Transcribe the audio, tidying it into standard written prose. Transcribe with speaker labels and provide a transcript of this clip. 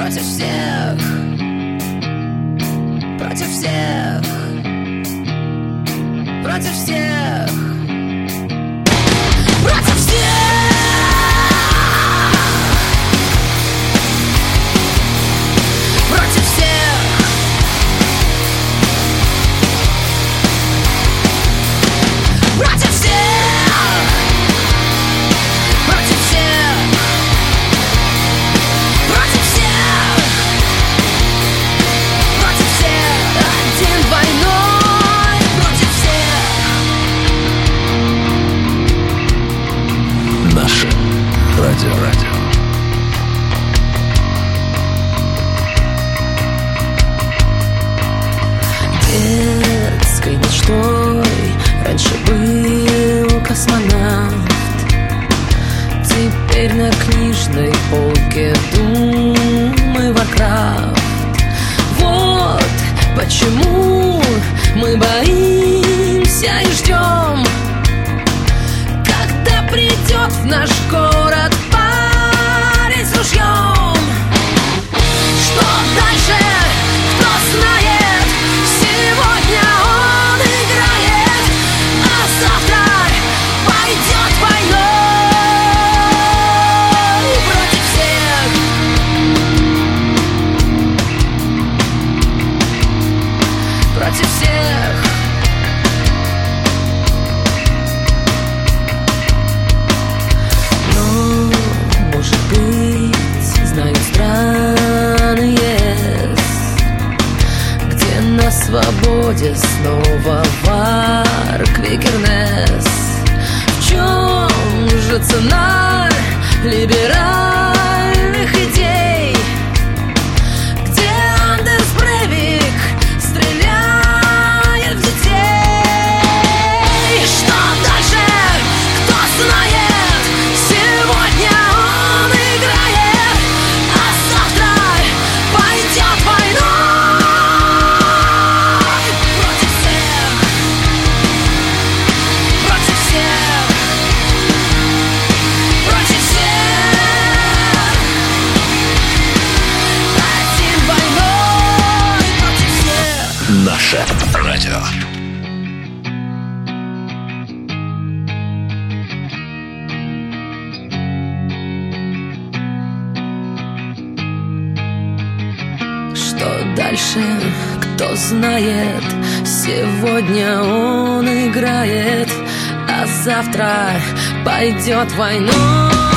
Speaker 1: против всех, против всех, против всех, против всех.
Speaker 2: Радио.
Speaker 1: Детской мечтой раньше был космонавт. Теперь на книжной полке Doom и Warcraft. Вот почему мы боимся и ждем, когда придет в наш город парень с ружьем. Что дальше, кто знает? Сегодня он играет, а завтра пойдет войной против всех, против всех. Знаю страны где на свободе снова вар Квикернес. В чем же цена либеральных идей? Где Андерс Брейвик стреляет в детей? Что дальше? Кто знает? Сегодня он играет, а завтра пойдет войной против всех, против всех, против всех. Один войной против всех.
Speaker 2: Наше радио.
Speaker 1: Что дальше, кто знает? Сегодня он играет, а завтра пойдет войной.